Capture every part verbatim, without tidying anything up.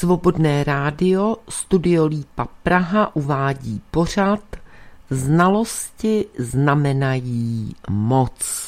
Svobodné rádio Studio Lípa Praha uvádí pořad Znalosti znamenají moc.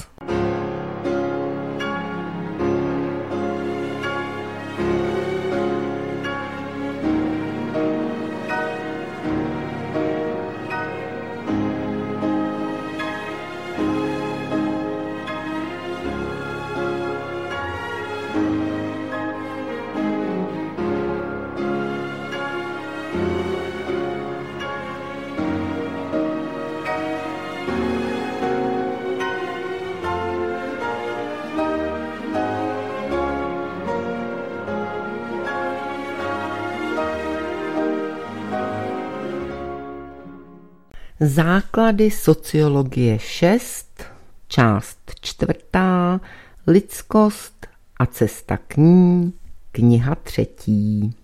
Základy sociologie šest, část čtvrtá, lidskost a cesta k ní, kniha třetí.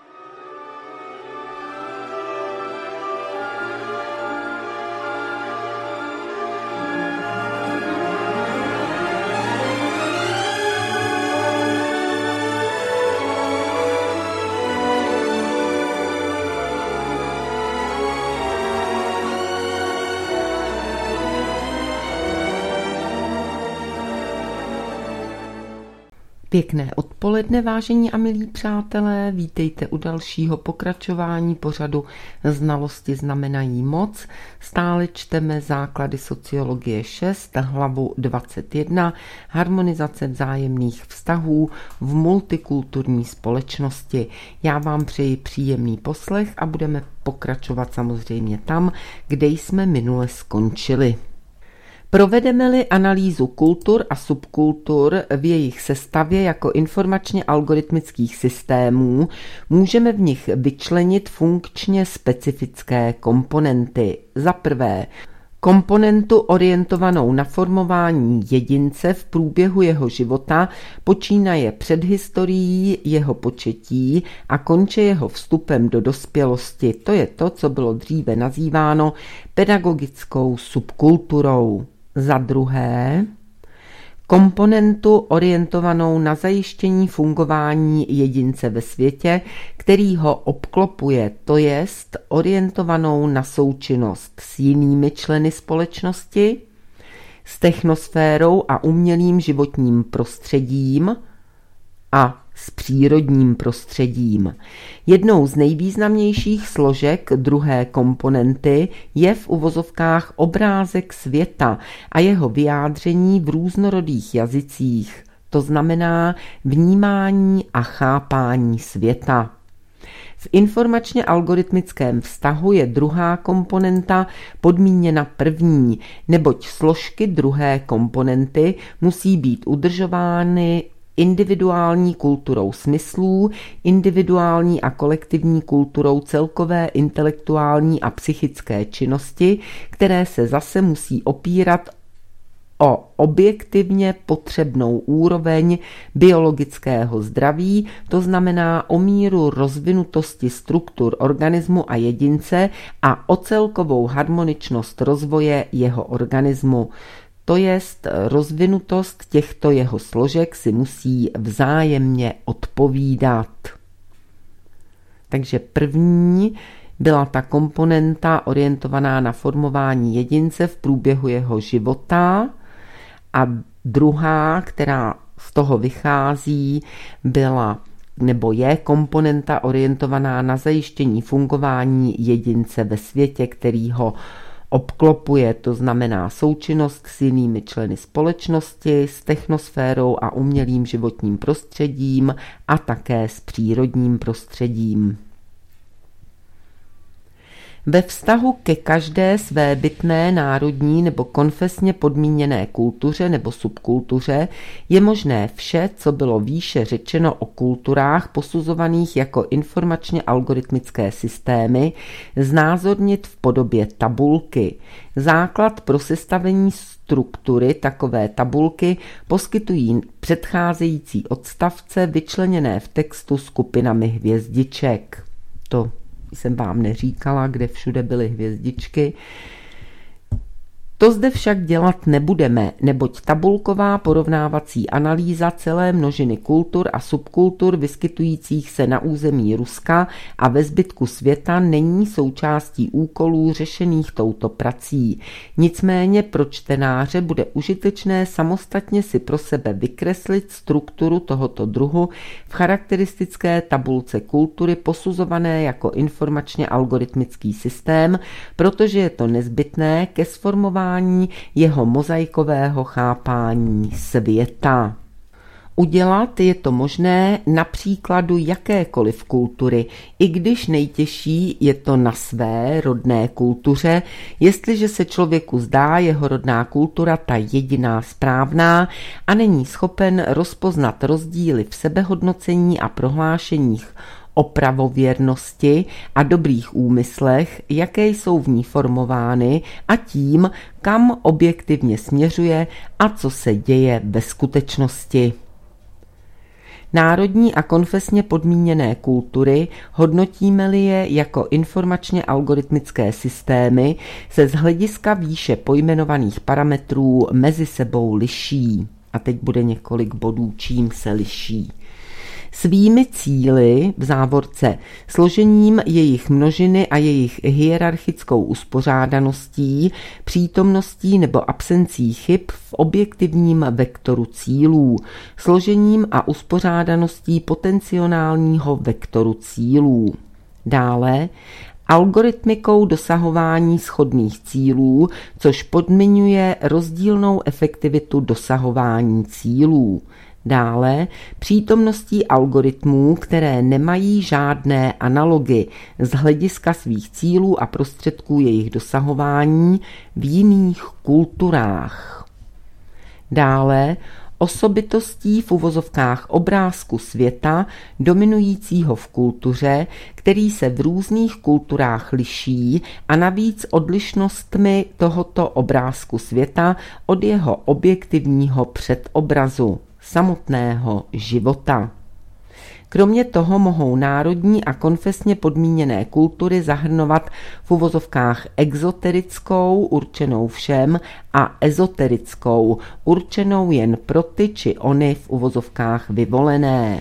Pěkné odpoledne, vážení a milí přátelé, vítejte u dalšího pokračování pořadu Znalosti znamenají moc. Stále čteme základy sociologie šest, hlavu dvacet jedna, harmonizace vzájemných vztahů v multikulturní společnosti. Já vám přeji příjemný poslech a budeme pokračovat samozřejmě tam, kde jsme minule skončili. Provedeme-li analýzu kultur a subkultur v jejich sestavě jako informačně algoritmických systémů, můžeme v nich vyčlenit funkčně specifické komponenty. Za prvé, komponentu orientovanou na formování jedince v průběhu jeho života, počínaje před historií jeho početí a konče jeho vstupem do dospělosti. To je to, co bylo dříve nazýváno pedagogickou subkulturou. Za druhé, komponentu orientovanou na zajištění fungování jedince ve světě, který ho obklopuje, to jest orientovanou na součinnost s jinými členy společnosti, s technosférou a umělým životním prostředím a s přírodním prostředím. Jednou z nejvýznamnějších složek druhé komponenty je v uvozovkách obrázek světa a jeho vyjádření v různorodých jazycích, to znamená vnímání a chápání světa. V informačně algoritmickém vztahu je druhá komponenta podmíněna první, neboť složky druhé komponenty musí být udržovány individuální kulturou smyslů, individuální a kolektivní kulturou celkové intelektuální a psychické činnosti, které se zase musí opírat o objektivně potřebnou úroveň biologického zdraví, to znamená o míru rozvinutosti struktur organismu a jedince a o celkovou harmoničnost rozvoje jeho organismu. To jest rozvinutost těchto jeho složek si musí vzájemně odpovídat. Takže první byla ta komponenta orientovaná na formování jedince v průběhu jeho života a druhá, která z toho vychází, byla nebo je komponenta orientovaná na zajištění fungování jedince ve světě, který ho obklopuje, to znamená součinnost s jinými členy společnosti, s technosférou a umělým životním prostředím a také s přírodním prostředím. Ve vztahu ke každé své bytné národní nebo konfesně podmíněné kultuře nebo subkultuře je možné vše, co bylo výše řečeno o kulturách posuzovaných jako informačně algoritmické systémy, znázornit v podobě tabulky. Základ pro sestavení struktury takové tabulky poskytují předcházející odstavce vyčleněné v textu skupinami hvězdiček. To jsem vám neříkala, kde všude byly hvězdičky. To zde však dělat nebudeme, neboť tabulková porovnávací analýza celé množiny kultur a subkultur vyskytujících se na území Ruska a ve zbytku světa není součástí úkolů řešených touto prací. Nicméně pro čtenáře bude užitečné samostatně si pro sebe vykreslit strukturu tohoto druhu v charakteristické tabulce kultury posuzované jako informačně algoritmický systém, protože je to nezbytné ke sformování jeho mozaikového chápání světa. Udělat je to možné na příkladu jakékoliv kultury, i když nejtěžší je to na své rodné kultuře, jestliže se člověku zdá jeho rodná kultura ta jediná správná a není schopen rozpoznat rozdíly v sebehodnocení a prohlášeních o pravověrnosti a dobrých úmyslech, jaké jsou v ní formovány, a tím, kam objektivně směřuje a co se děje ve skutečnosti. Národní a konfesně podmíněné kultury, hodnotíme-li je jako informačně algoritmické systémy, se z hlediska výše pojmenovaných parametrů mezi sebou liší. A teď bude několik bodů, čím se liší. Svými cíli, v závorce, složením jejich množiny a jejich hierarchickou uspořádaností, přítomností nebo absencí chyb v objektivním vektoru cílů, složením a uspořádaností potenciálního vektoru cílů. Dále algoritmikou dosahování shodných cílů, což podmiňuje rozdílnou efektivitu dosahování cílů. Dále přítomností algoritmů, které nemají žádné analogy z hlediska svých cílů a prostředků jejich dosahování v jiných kulturách. Dále osobitostí v uvozovkách obrázku světa, dominujícího v kultuře, který se v různých kulturách liší, a navíc odlišnostmi tohoto obrázku světa od jeho objektivního předobrazu, samotného života. Kromě toho mohou národní a konfesně podmíněné kultury zahrnovat v uvozovkách exoterickou, určenou všem, a ezoterickou, určenou jen pro ty či ony v uvozovkách vyvolené.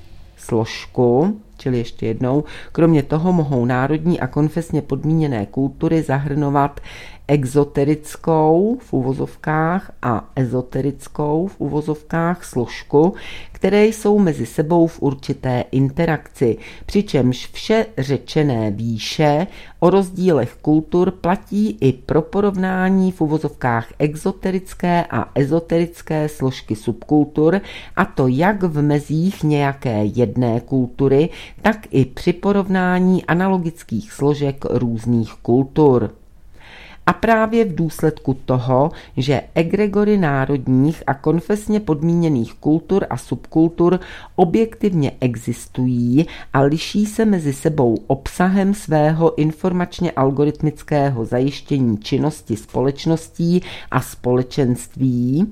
Složku, čili ještě jednou, kromě toho mohou národní a konfesně podmíněné kultury zahrnovat exoterickou v uvozovkách a ezoterickou v uvozovkách složku, které jsou mezi sebou v určité interakci, přičemž vše řečené výše o rozdílech kultur platí i pro porovnání v uvozovkách exoterické a ezoterické složky subkultur, a to jak v mezích nějaké jedné kultury, tak i při porovnání analogických složek různých kultur. A právě v důsledku toho, že egregory národních a konfesně podmíněných kultur a subkultur objektivně existují a liší se mezi sebou obsahem svého informačně algoritmického zajištění činnosti společností a společenství,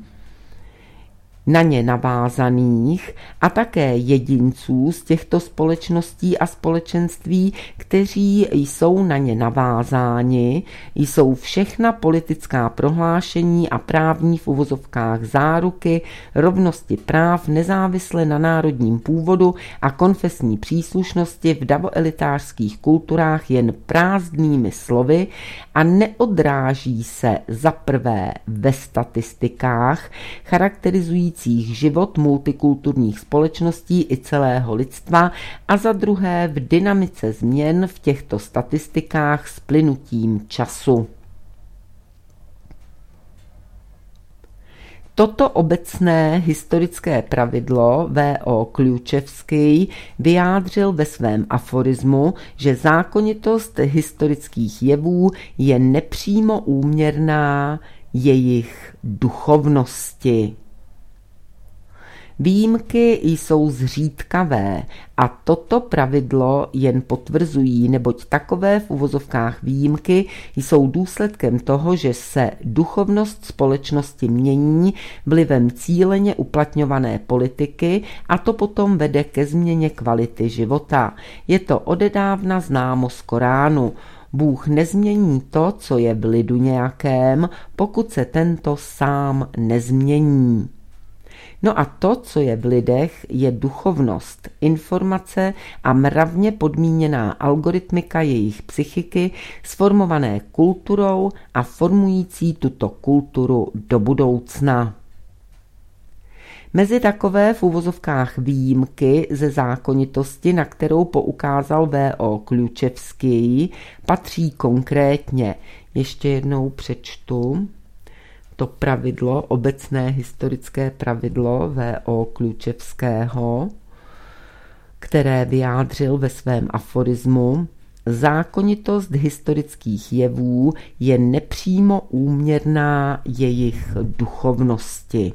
na ně navázaných, a také jedinců z těchto společností a společenství, kteří jsou na ně navázáni, jsou všechna politická prohlášení a právní v uvozovkách záruky rovnosti práv nezávisle na národním původu a konfesní příslušnosti v davoelitářských kulturách jen prázdnými slovy a neodráží se za prvé ve statistikách charakterizující život multikulturních společností i celého lidstva a za druhé v dynamice změn v těchto statistikách s plynutím času. Toto obecné historické pravidlo V O Ključevský vyjádřil ve svém aforismu, že zákonitost historických jevů je nepřímo úměrná jejich duchovnosti. Výjimky jsou zřídkavé a toto pravidlo jen potvrzují, neboť takové v uvozovkách výjimky jsou důsledkem toho, že se duchovnost společnosti mění vlivem cíleně uplatňované politiky a to potom vede ke změně kvality života. Je to odedávna známo z Koránu. Bůh nezmění to, co je v lidu nějakém, pokud se tento sám nezmění. No a to, co je v lidech, je duchovnost, informace a mravně podmíněná algoritmika jejich psychiky, sformované kulturou a formující tuto kulturu do budoucna. Mezi takové v uvozovkách výjimky ze zákonitosti, na kterou poukázal V O Klučevský, patří konkrétně, ještě jednou přečtu, to pravidlo, obecné historické pravidlo V O Klučevského, které vyjádřil ve svém aforismu: zákonitost historických jevů je nepřímo úměrná jejich duchovnosti.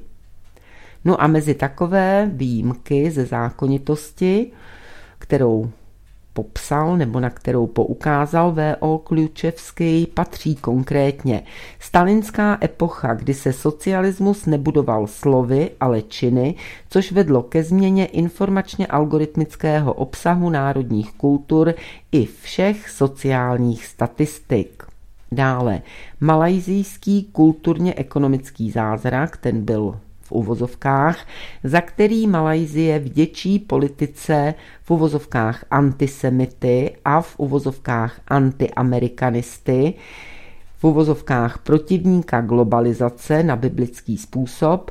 No a mezi takové výjimky ze zákonitosti, kterou popsal nebo na kterou poukázal V O Klučevský, patří konkrétně stalinská epocha, kdy se socialismus nebudoval slovy, ale činy, což vedlo ke změně informačně algoritmického obsahu národních kultur i všech sociálních statistik. Dále malajsijský kulturně-ekonomický zázrak, ten byl v uvozovkách, za který Malajsie vděčí politice v uvozovkách antisemity a v uvozovkách antiamerikanisty, v uvozovkách protivníka globalizace na biblický způsob,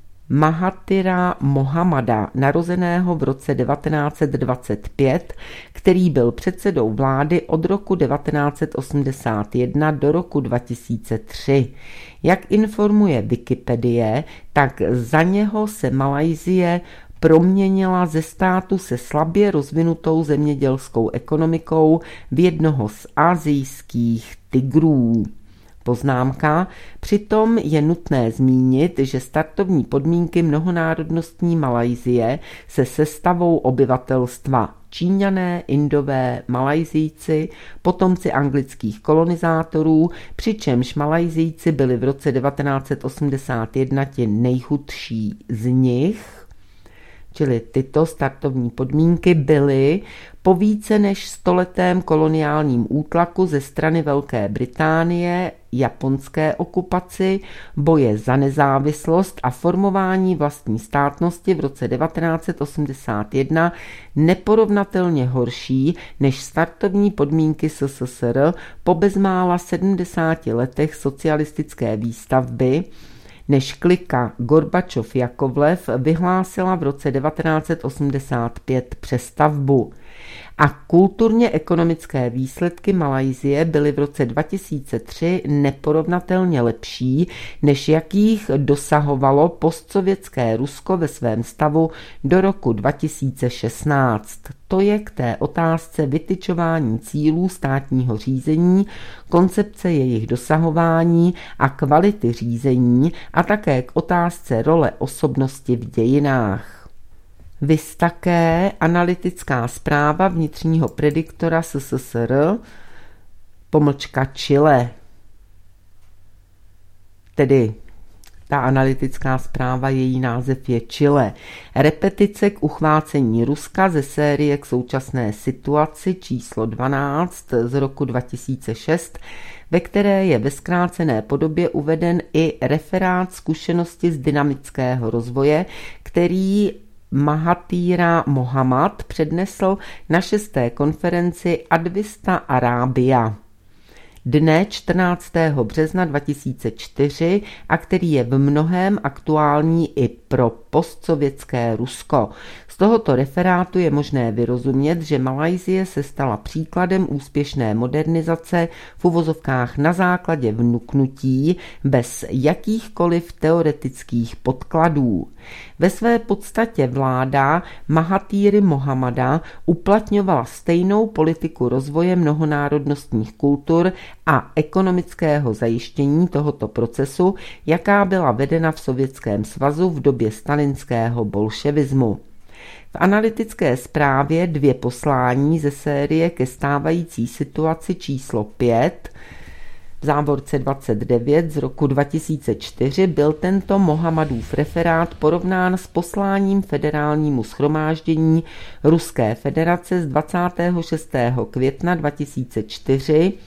Mahatira Mohamada, narozeného v roce devatenáct set dvacet pět, který byl předsedou vlády od roku devatenáct set osmdesát jedna do roku dva tisíce tři. Jak informuje Wikipedie, tak za něho se Malajsie proměnila ze státu se slabě rozvinutou zemědělskou ekonomikou v jednoho z asijských tigrů. Poznámka: přitom je nutné zmínit, že startovní podmínky mnohonárodnostní Malajsie se sestavou obyvatelstva Číňané, Indové, Malajzijci, potomci anglických kolonizátorů, přičemž Malajzijci byli v roce devatenáct set osmdesát jedna ti nejchudší z nich. Čili tyto startovní podmínky byly po více než stoletém koloniálním útlaku ze strany Velké Británie, japonské okupaci, boje za nezávislost a formování vlastní státnosti v roce devatenáct set osmdesát jedna neporovnatelně horší než startovní podmínky S S S R po bezmála sedmdesáti letech socialistické výstavby, než klika Gorbačov-Jakovlev vyhlásila v roce devatenáct set osmdesát pět přestavbu. A kulturně ekonomické výsledky Malajsie byly v roce dva tisíce tři neporovnatelně lepší, než jakých dosahovalo postsovětské Rusko ve svém stavu do roku dva tisíce šestnáct. To je k té otázce vytyčování cílů státního řízení, koncepce jejich dosahování a kvality řízení a také k otázce role osobnosti v dějinách. Viz také analytická zpráva vnitřního prediktora S S S R, pomlčka Chile. Tedy ta analytická zpráva, její název je Chile. Repetice k uchvácení Ruska ze série k současné situaci číslo dvanáct z roku dva tisíce šest, ve které je ve zkrácené podobě uveden i referát zkušenosti z dynamického rozvoje, který Mahathira Mohamad přednesl na šesté konferenci Advista Arábia dne čtrnáctého března dva tisíce čtyři a který je v mnohém aktuální i pro postsovětské Rusko. Z tohoto referátu je možné vyrozumět, že Malajsie se stala příkladem úspěšné modernizace v uvozovkách na základě vnuknutí bez jakýchkoliv teoretických podkladů. Ve své podstatě vláda Mahathiry Mohamada uplatňovala stejnou politiku rozvoje mnohonárodnostních kultur a ekonomického zajištění tohoto procesu, jaká byla vedena v Sovětském svazu v době stalinského bolševismu. V analytické zprávě dvě poslání ze série ke stávající situaci číslo pět v závorce dvacet devět z roku dva tisíce čtyři byl tento Mohamadův referát porovnán s posláním federálnímu shromáždění Ruské federace z dvacátého šestého května dva tisíce čtyři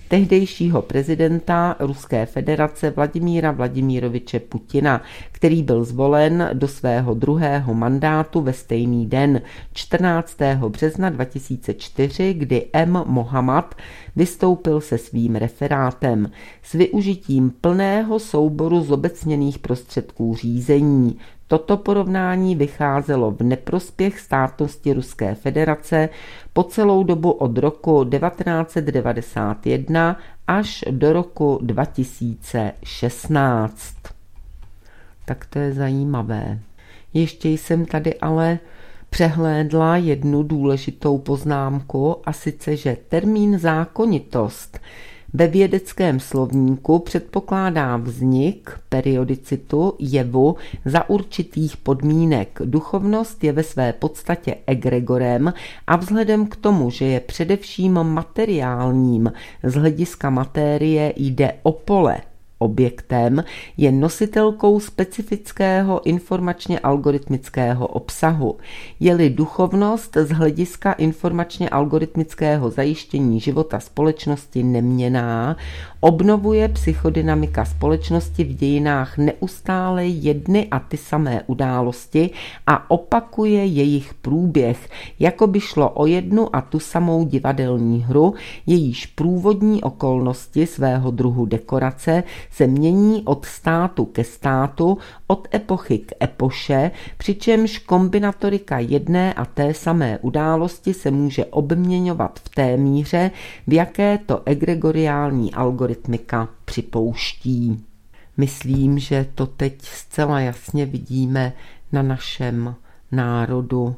tehdejšího prezidenta Ruské federace Vladimíra Vladimiroviče Putina, který byl zvolen do svého druhého mandátu ve stejný den, čtrnáctého března dva tisíce čtyři, kdy M. Mohammad vystoupil se svým referátem s využitím plného souboru zobecněných prostředků řízení. Toto porovnání vycházelo v neprospěch státnosti Ruské federace po celou dobu od roku devatenáct set devadesát jedna až do roku dva tisíce šestnáct. Tak to je zajímavé. Ještě jsem tady ale přehlédla jednu důležitou poznámku, a sice, že termín zákonitost ve vědeckém slovníku předpokládá vznik, periodicitu, jevu za určitých podmínek. Duchovnost je ve své podstatě egregorem a vzhledem k tomu, že je především materiálním, z hlediska matérie jde o pole, objektem, je nositelkou specifického informačně algoritmického obsahu. Je-li duchovnost z hlediska informačně algoritmického zajištění života společnosti neměnná, obnovuje psychodynamika společnosti v dějinách neustále jedny a ty samé události a opakuje jejich průběh, jako by šlo o jednu a tu samou divadelní hru, jejíž průvodní okolnosti svého druhu dekorace se mění od státu ke státu, od epochy k epoše, přičemž kombinatorika jedné a té samé události se může obměňovat v té míře, v jaké to egregoriální algoritmika připouští. Myslím, že to teď zcela jasně vidíme na našem národu,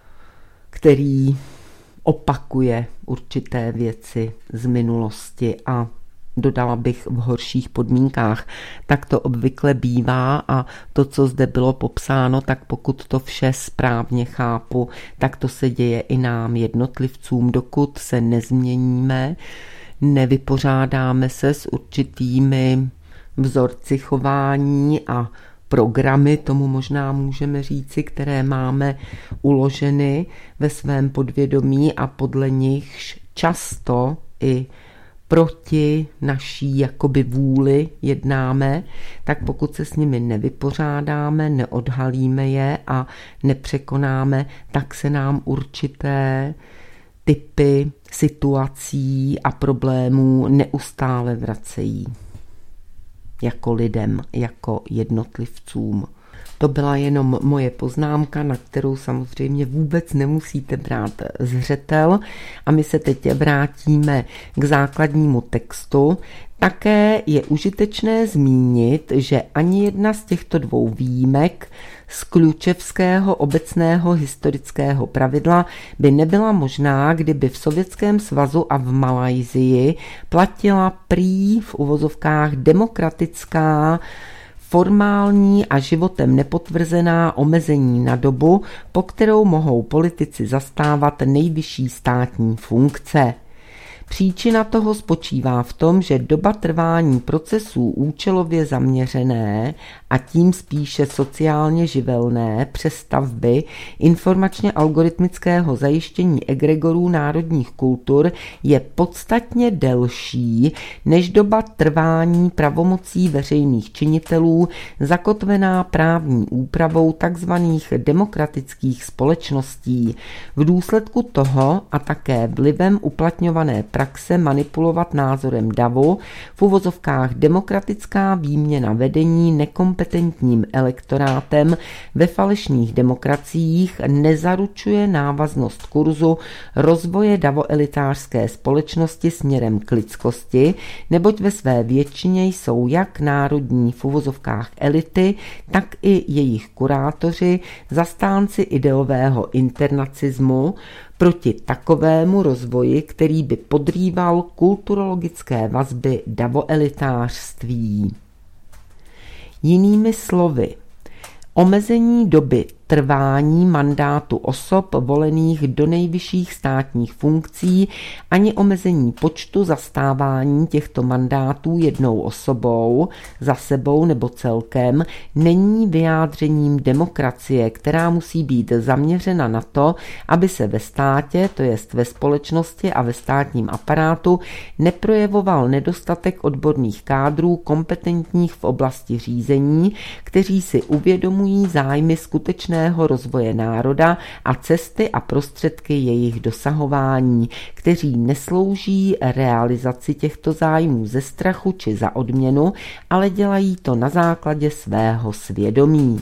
který opakuje určité věci z minulosti a dodala bych v horších podmínkách. Tak to obvykle bývá a to, co zde bylo popsáno, tak pokud to vše správně chápu, tak to se děje i nám jednotlivcům, dokud se nezměníme, nevypořádáme se s určitými vzorci chování a programy, tomu možná můžeme říci, které máme uloženy ve svém podvědomí a podle nichž často i proti naší jakoby vůli jednáme, tak pokud se s nimi nevypořádáme, neodhalíme je a nepřekonáme, tak se nám určité typy situací a problémů neustále vracejí. Jako lidem, jako jednotlivcům. To byla jenom moje poznámka, na kterou samozřejmě vůbec nemusíte brát zřetel. A my se teď vrátíme k základnímu textu. Také je užitečné zmínit, že ani jedna z těchto dvou výjimek z Klučevského obecného historického pravidla by nebyla možná, kdyby v Sovětském svazu a v Malajsii platila prý v uvozovkách demokratická, formální a životem nepotvrzená omezení na dobu, po kterou mohou politici zastávat nejvyšší státní funkce. Příčina toho spočívá v tom, že doba trvání procesů účelově zaměřené a tím spíše sociálně živelné přestavby informačně algoritmického zajištění egregorů národních kultur je podstatně delší než doba trvání pravomocí veřejných činitelů zakotvená právní úpravou tzv. Demokratických společností. V důsledku toho a také vlivem uplatňované praxe manipulovat názorem davu, v uvozovkách demokratická výměna vedení nekompetentním elektorátem ve falešných demokraciích nezaručuje návaznost kurzu rozvoje davoelitářské společnosti směrem k lidskosti, neboť ve své většině jsou jak národní v uvozovkách elity, tak i jejich kurátoři zastánci ideového internacismu, proti takovému rozvoji, který by podrýval kulturologické vazby davoelitářství. Jinými slovy, omezení doby trvání mandátu osob volených do nejvyšších státních funkcí ani omezení počtu zastávání těchto mandátů jednou osobou, za sebou nebo celkem, není vyjádřením demokracie, která musí být zaměřena na to, aby se ve státě, to jest ve společnosti a ve státním aparátu, neprojevoval nedostatek odborných kádrů kompetentních v oblasti řízení, kteří si uvědomují zájmy skutečného rozvoje národa a cesty a prostředky jejich dosahování, kteří neslouží realizaci těchto zájmů ze strachu či za odměnu, ale dělají to na základě svého svědomí.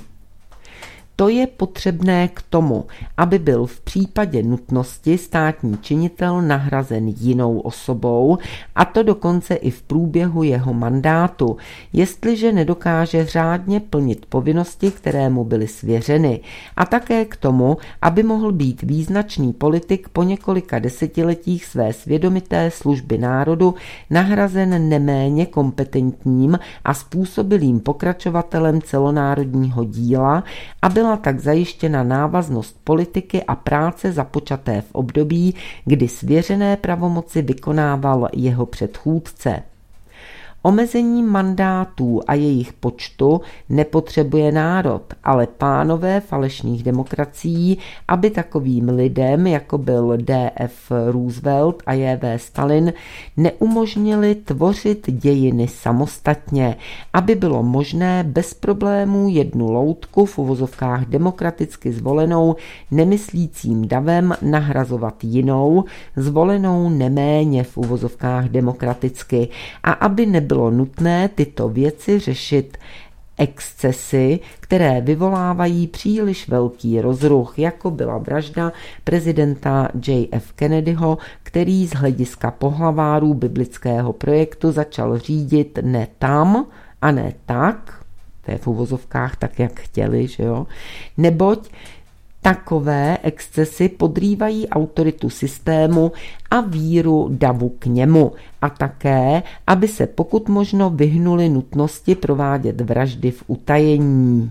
To je potřebné k tomu, aby byl v případě nutnosti státní činitel nahrazen jinou osobou, a to dokonce i v průběhu jeho mandátu, jestliže nedokáže řádně plnit povinnosti, které mu byly svěřeny, a také k tomu, aby mohl být význačný politik po několika desetiletích své svědomité služby národu nahrazen neméně kompetentním a způsobilým pokračovatelem celonárodního díla, aby byla tak zajištěna návaznost politiky a práce započaté v období, kdy svěřené pravomoci vykonával jeho předchůdce. Omezení mandátů a jejich počtu nepotřebuje národ, ale pánové falešných demokracií, aby takovým lidem, jako byl D F Roosevelt a J V Stalin, neumožnili tvořit dějiny samostatně, aby bylo možné bez problémů jednu loutku v uvozovkách demokraticky zvolenou nemyslícím davem nahrazovat jinou, zvolenou neméně v uvozovkách demokraticky, a aby nebylo bylo nutné tyto věci řešit excesy, které vyvolávají příliš velký rozruch, jako byla vražda prezidenta J F Kennedyho, který z hlediska pohlavárů biblického projektu začal řídit ne tam a ne tak, to je v uvozovkách tak, jak chtěli, že jo, neboť takové excesy podrývají autoritu systému a víru davu k němu, a také, aby se pokud možno vyhnuli nutnosti provádět vraždy v utajení.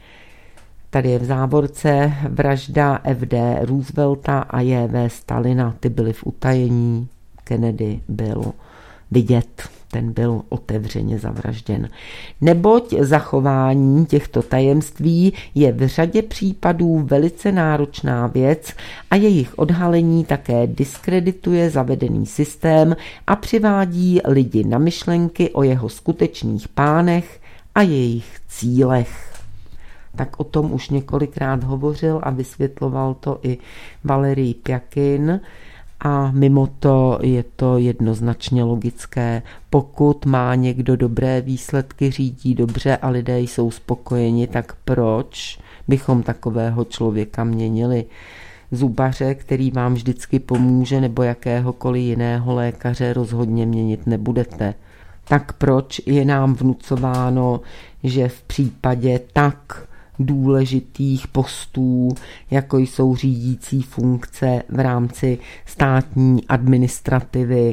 Tady je v závorce vražda F D Roosevelta a J V Stalina, ty byly v utajení, Kennedy byl vidět. Ten byl otevřeně zavražděn. Neboť zachování těchto tajemství je v řadě případů velice náročná věc a jejich odhalení také diskredituje zavedený systém a přivádí lidi na myšlenky o jeho skutečných pánech a jejich cílech. Tak o tom už několikrát hovořil a vysvětloval to i Valerij Pjakin. A mimo to je to jednoznačně logické. Pokud má někdo dobré výsledky, řídí dobře a lidé jsou spokojeni, tak proč bychom takového člověka měnili? Zubaře, který vám vždycky pomůže, nebo jakéhokoliv jiného lékaře rozhodně měnit nebudete. Tak proč je nám vnucováno, že v případě tak důležitých postů, jako jsou řídící funkce v rámci státní administrativy,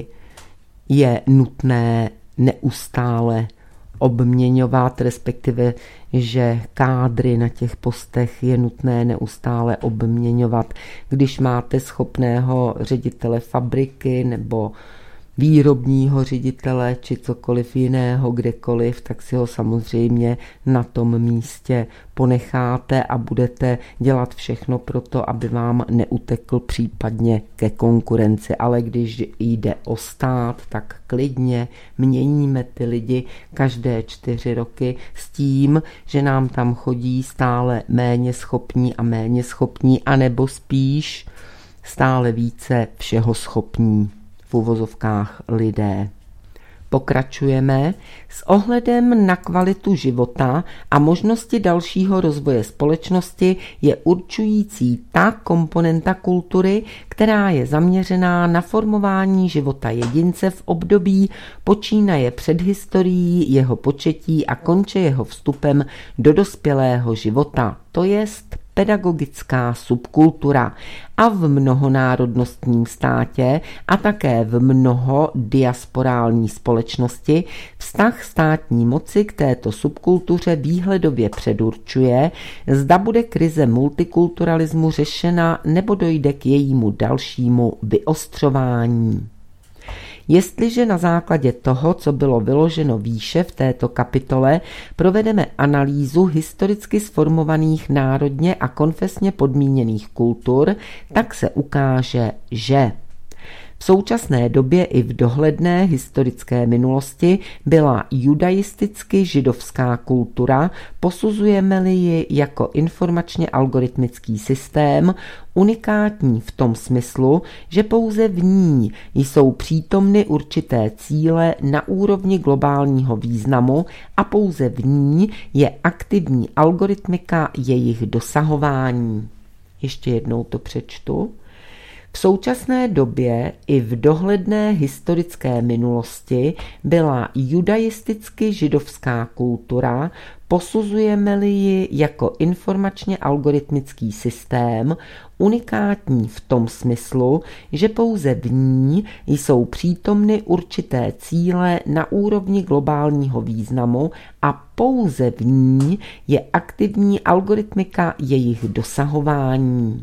je nutné neustále obměňovat, respektive, že kádry na těch postech je nutné neustále obměňovat. Když máte schopného ředitele fabriky nebo výrobního ředitele či cokoliv jiného kdekoliv, tak si ho samozřejmě na tom místě ponecháte a budete dělat všechno pro to, aby vám neutekl případně ke konkurenci. Ale když jde o stát, tak klidně měníme ty lidi každé čtyři roky s tím, že nám tam chodí stále méně schopní a méně schopní, anebo spíš stále více všeho schopní v uvozovkách lidé. Pokračujeme. S ohledem na kvalitu života a možnosti dalšího rozvoje společnosti je určující ta komponenta kultury, která je zaměřená na formování života jedince v období počínaje před historií jeho početí a konče jeho vstupem do dospělého života, to jest pedagogická subkultura a v mnohonárodnostním státě a také v mnoho diasporální společnosti vztah státní moci k této subkultuře výhledově předurčuje, zda bude krize multikulturalismu řešena nebo dojde k jejímu dalšímu vyostřování. Jestliže na základě toho, co bylo vyloženo výše v této kapitole, provedeme analýzu historicky sformovaných národně a konfesně podmíněných kultur, tak se ukáže, že v současné době i v dohledné historické minulosti byla judaisticky židovská kultura, posuzujeme-li ji jako informačně algoritmický systém, unikátní v tom smyslu, že pouze v ní jsou přítomny určité cíle na úrovni globálního významu a pouze v ní je aktivní algoritmika jejich dosahování. Ještě jednou to přečtu. V současné době i v dohledné historické minulosti byla judaisticky židovská kultura, posuzujeme-li ji jako informačně algoritmický systém, unikátní v tom smyslu, že pouze v ní jsou přítomny určité cíle na úrovni globálního významu a pouze v ní je aktivní algoritmika jejich dosahování.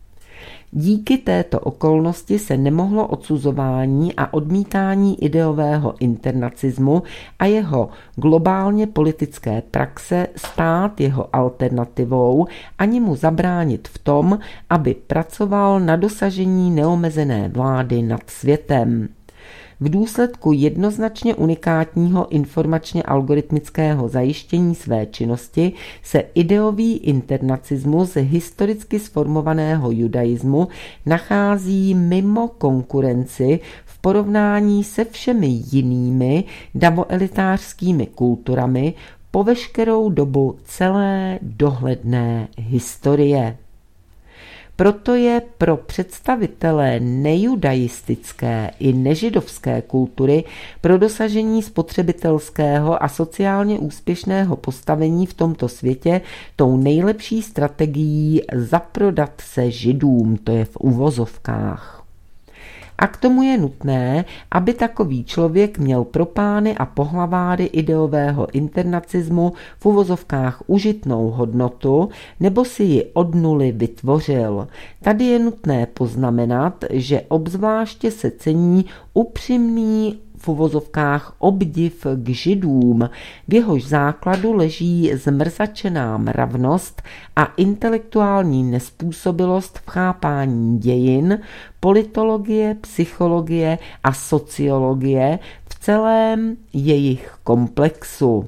Díky této okolnosti se nemohlo odsuzování a odmítání ideového internacismu a jeho globálně politické praxe stát jeho alternativou ani mu zabránit v tom, aby pracoval na dosažení neomezené vlády nad světem. V důsledku jednoznačně unikátního informačně algoritmického zajištění své činnosti se ideový internacismus historicky sformovaného judaismu nachází mimo konkurenci v porovnání se všemi jinými davoelitářskými kulturami po veškerou dobu celé dohledné historie. Proto je pro představitele nejudaistické i nežidovské kultury pro dosažení spotřebitelského a sociálně úspěšného postavení v tomto světě tou nejlepší strategií zaprodat se Židům, to je v uvozovkách. A k tomu je nutné, aby takový člověk měl pro pány a pohlaváry ideového internacismu v uvozovkách užitnou hodnotu nebo si ji od nuly vytvořil. Tady je nutné poznamenat, že obzvláště se cení upřímný v uvozovkách obdiv k Židům, v jehož základu leží zmrzačená mravnost a intelektuální nezpůsobilost v chápání dějin, politologie, psychologie a sociologie v celém jejich komplexu.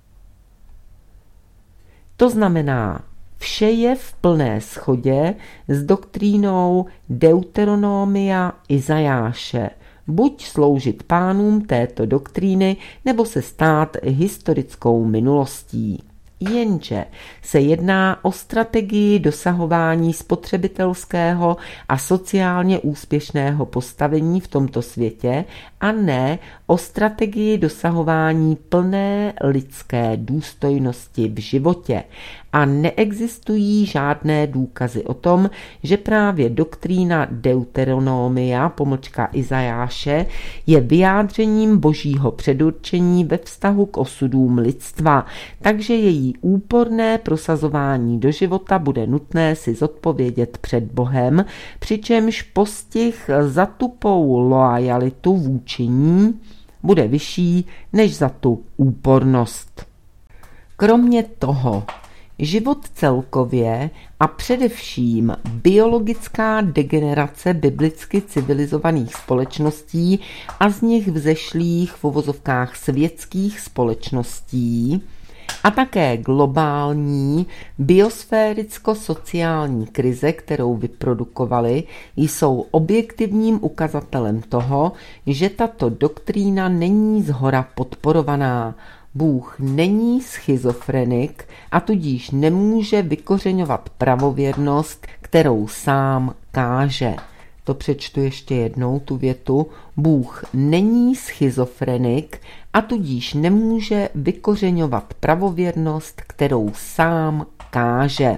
To znamená, vše je v plné shodě s doktrínou Deuteronomia Izajáše, buď sloužit pánům této doktríny, nebo se stát historickou minulostí. Jenže se jedná o strategii dosahování spotřebitelského a sociálně úspěšného postavení v tomto světě a ne o strategii dosahování plné lidské důstojnosti v životě. A neexistují žádné důkazy o tom, že právě doktrína Deuteronomia, pomlčka Izajáše, je vyjádřením božího předurčení ve vztahu k osudům lidstva, takže její úporné prosazování do života bude nutné si zodpovědět před Bohem, přičemž postih za tupou loajalitu vůči ní bude vyšší než za tu úpornost. Kromě toho, život celkově a především biologická degenerace biblicky civilizovaných společností a z nich vzešlých v uvozovkách světských společností a také globální biosféricko-sociální krize, kterou vyprodukovali, jsou objektivním ukazatelem toho, že tato doktrína není zhora podporovaná. Bůh není schizofrenik a tudíž nemůže vykořeňovat pravověrnost, kterou sám káže. To přečtu ještě jednou tu větu. Bůh není schizofrenik a tudíž nemůže vykořeňovat pravověrnost, kterou sám káže.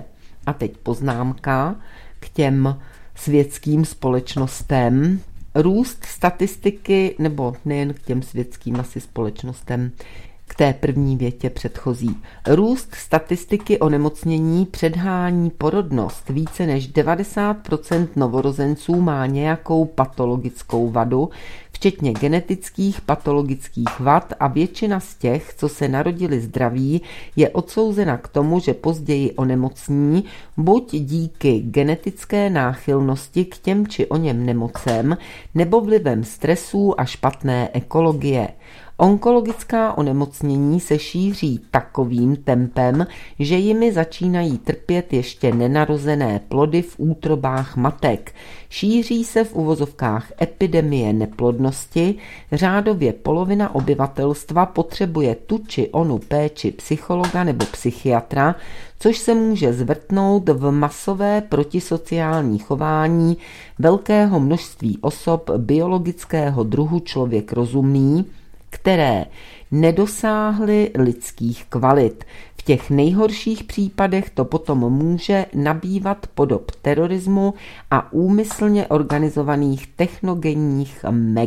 A teď poznámka k těm světským společnostem. Růst statistiky, nebo nejen k těm světským asi společnostem, k té první větě předchozí. Růst statistiky onemocnění předhání porodnost. Více než devadesát procent novorozenců má nějakou patologickou vadu, včetně genetických patologických vad, a většina z těch, co se narodili zdraví, je odsouzena k tomu, že později onemocní, buď díky genetické náchylnosti k těm či oněm nemocem, nebo vlivem stresů a špatné ekologie. Onkologická onemocnění se šíří takovým tempem, že jimi začínají trpět ještě nenarozené plody v útrobách matek. Šíří se v uvozovkách epidemie neplodnosti, řádově polovina obyvatelstva potřebuje tu či onu péči psychologa nebo psychiatra, což se může zvrtnout v masové protisociální chování velkého množství osob biologického druhu člověk rozumný, které nedosáhly lidských kvalit. V těch nejhorších případech to potom může nabývat podob terorismu a úmyslně organizovaných technogenních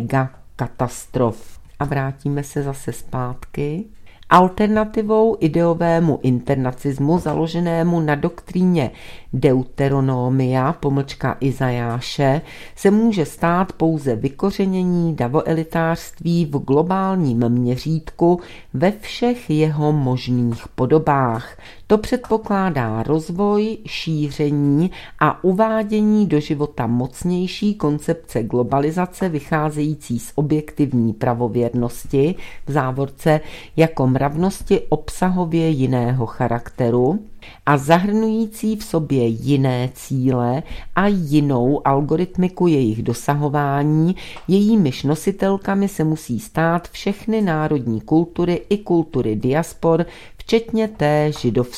megakatastrof. A vrátíme se zase zpátky. Alternativou ideovému internacismu založenému na doktríně Deuteronomia, pomlčka Izajáše, se může stát pouze vykořenění davoelitářství v globálním měřítku ve všech jeho možných podobách. To předpokládá rozvoj, šíření a uvádění do života mocnější koncepce globalizace vycházející z objektivní pravověrnosti, v závorce jako mravnosti obsahově jiného charakteru, a zahrnující v sobě jiné cíle a jinou algoritmiku jejich dosahování, jejímiž nositelkami se musí stát všechny národní kultury i kultury diaspor, včetně té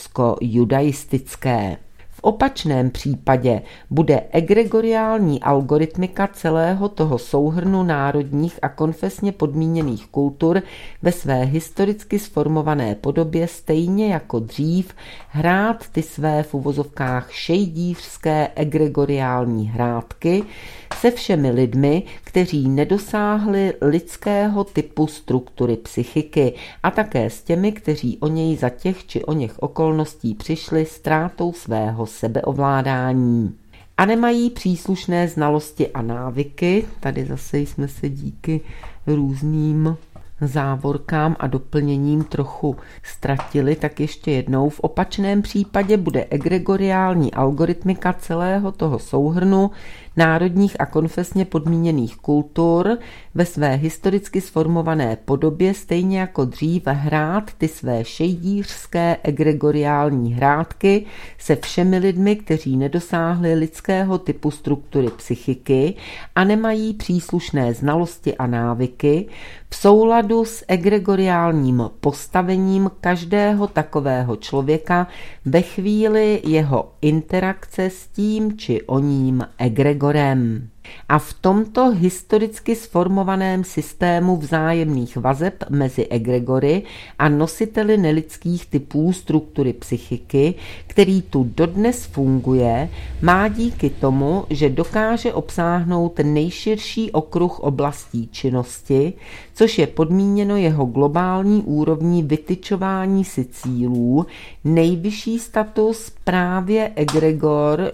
židovsko-judaistické. V opačném případě bude egregoriální algoritmika celého toho souhrnu národních a konfesně podmíněných kultur ve své historicky sformované podobě stejně jako dřív hrát ty své v uvozovkách šejdířské egregoriální hrátky se všemi lidmi, kteří nedosáhli lidského typu struktury psychiky, a také s těmi, kteří o něj za těch či o něch okolností přišli ztrátou svého sebeovládání a nemají příslušné znalosti a návyky. Tady zase jsme se díky různým závorkám a doplněním trochu ztratili, tak ještě jednou. V opačném případě bude egregoriální algoritmika celého toho souhrnu národních a konfesně podmíněných kultur ve své historicky sformované podobě stejně jako dřív hrát ty své šejdířské egregoriální hrátky se všemi lidmi, kteří nedosáhli lidského typu struktury psychiky a nemají příslušné znalosti a návyky, v souladu s egregoriálním postavením každého takového člověka ve chvíli jeho interakce s tím či oním egregorem. A v tomto historicky sformovaném systému vzájemných vazeb mezi egregory a nositeli nelidských typů struktury psychiky, který tu dodnes funguje, má díky tomu, že dokáže obsáhnout nejširší okruh oblastí činnosti, což je podmíněno jeho globální úrovní vytyčování si cílů, nejvyšší status právě egregor